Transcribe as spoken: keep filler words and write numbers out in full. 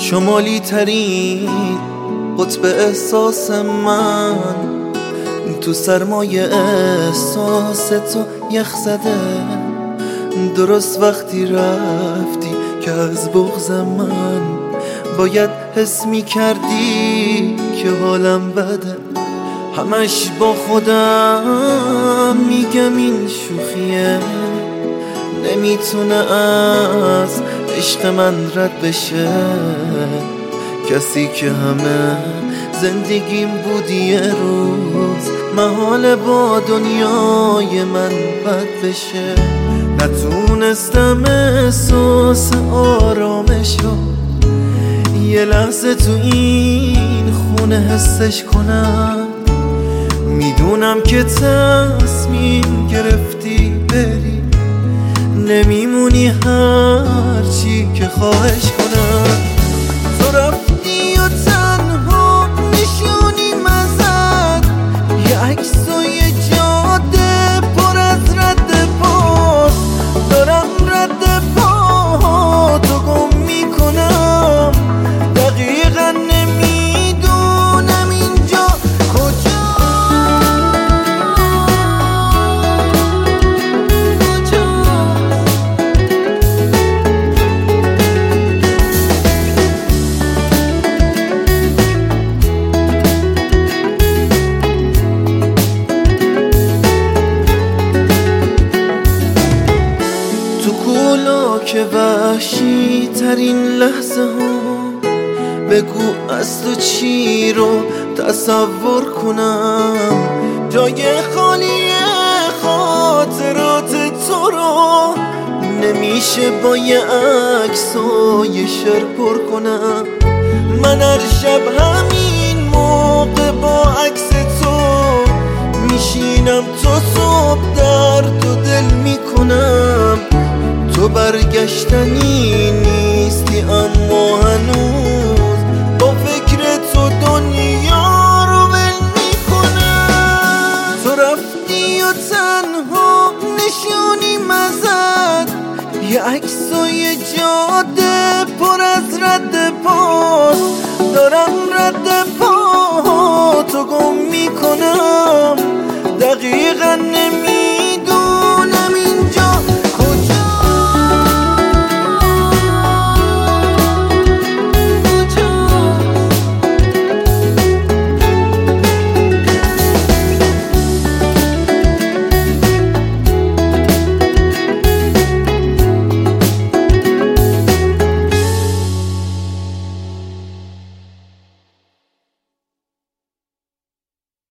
شمالی ترین قطب احساس من، تو سرمایه احساس تو یخ زده. درست وقتی رفتی که از بغض من باید حس می کردی که حالم بده. همش با خودم میگم این شوخیه، نمیتونه از عشق من رد بشه. کسی که همه زندگیم بود یه روز محال با دنیای من بد بشه. نتونستم احساس آرامشو یه لحظه تو این خونه حسش کنم. میدونم که تصمیم گرفتی بری، نمیمونی هرچی که خواهش کنم. تو رفتی و تنها نشونیم ازت، یه عکس و یه جاده پر از رد پا. دارم رد پا تو گم میکنم، دقیقا نمیدونم اینجا کجا. که وحشی ترین لحظه ها، بگو از تو چی رو تصور کنم. جای خالی خاطرات تو رو نمیشه با یه عکس و یه شعر پر کنم. من هر شب همین موقع با عکس تو میشینم، تو صبح درد و دل میکنم. تو برگشتنی نیستی اما هنوز با فکر تو دنیا رو ول میکنم. تو رفتی و تنها نشونیم ازت، یه عکس و یه جاده پر از رد پاست. دارم رد پا تو گم میکنم، دقیقا نمی